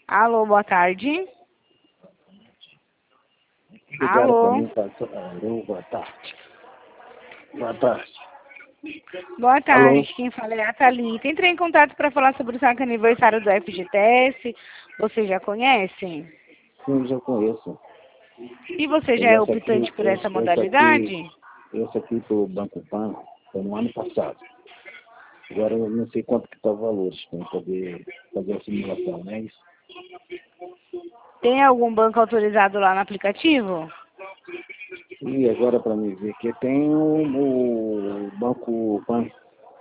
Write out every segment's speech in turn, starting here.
Alô, boa tarde. Alô, Alô, boa tarde. Boa tarde. boa Alô? tarde. Quem fala é a Thalita. Entrei em contato para falar sobre o saque aniversário do FGTS. Você já conhece? Sim, já conheço. E você já é Esse aqui, optante por essa esse aqui, modalidade? esse aqui do Banco Pan foi no ano passado. Agora eu não sei quanto que está o valor para poder fazer a simulação, não é isso? Tem algum banco autorizado lá no aplicativo? E agora para me ver que tem o Banco Pan.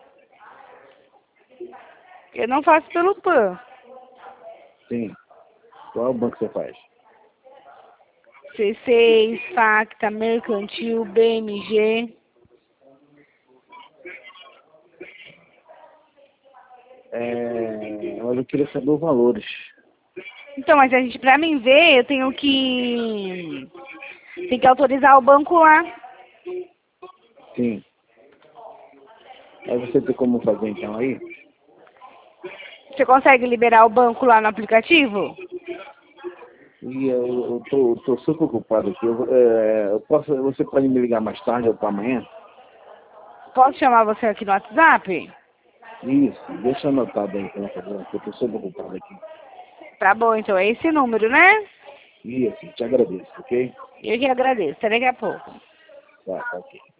Eu não faço pelo PAN. Sim. Qual banco você faz? C6, Facta, Mercantil, BMG. Mas eu queria saber os valores. Então, mas pra mim ver, eu tem que autorizar o banco lá. Sim. Aí você tem como fazer então aí? Você consegue liberar o banco lá no aplicativo? E eu tô super ocupado aqui. Você pode me ligar mais tarde ou para amanhã? Posso chamar você aqui no WhatsApp? Isso, deixa anotado aí, por favor, porque eu tô super ocupado aqui. Tá bom, então é esse número, né? Isso, te agradeço, ok? Eu que agradeço. Até daqui a pouco. Tá, ok.